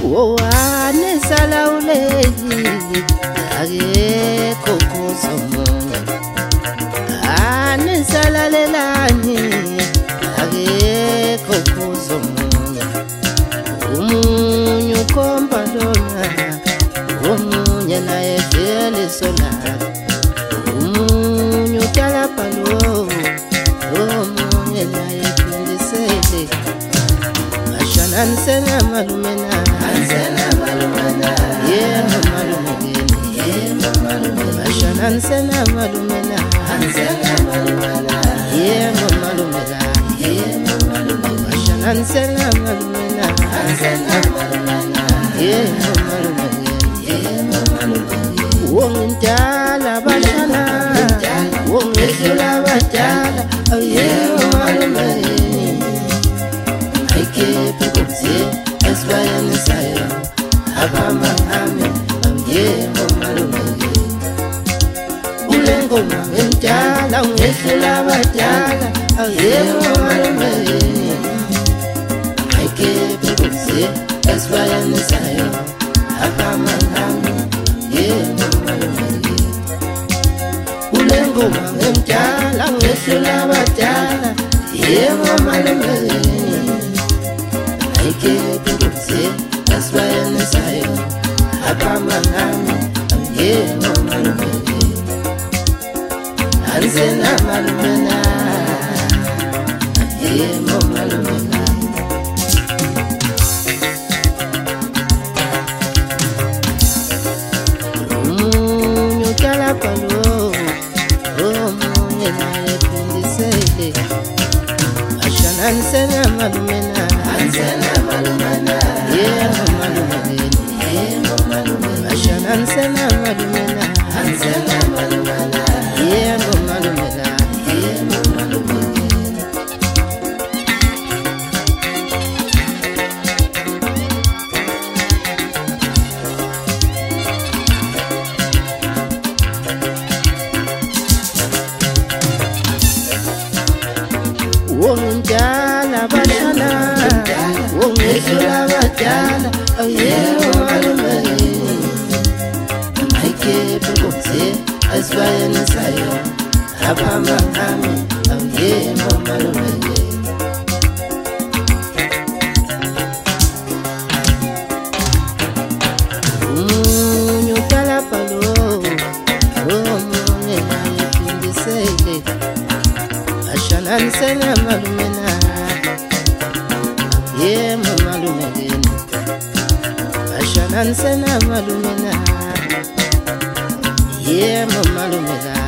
Wowane sala uleli akekho kuzomunga ane sala lelani akekho kuzomunga umunye ukhomba lona omunye naye vele sola umunye utala palo omunye naye phindisele ashananise malumena yeah malumena ashananise malumena yeah malumena ashananise malumena yeah malumena wongintala bashana wongisula batala yeah malumena ayikephi kuthi esbayeni sayo abama ami yebo malumene ulengoma ngentala ngehlula abadala yebo malumene ayikephi kuthi esbayeni sayo abama ami yebo malumene ulengoma ngentala ngehlula abadala yebo malumene ayikephi kuthi esbayeni sayo abama ami yebo malumene ansena malumena yebo malumena umunye utala palo omunye naye phindisele ashananise malumena yebo malumena ashananise malumena yebo malumena wongintala bashana wongisula batala yebo malumene ayikephi kuthi esbayeni sayo abama ami yebo malumene umunye utala palo omunye naye phindisele ashananise malumena yebo malumene ashananise malumena yebo malumena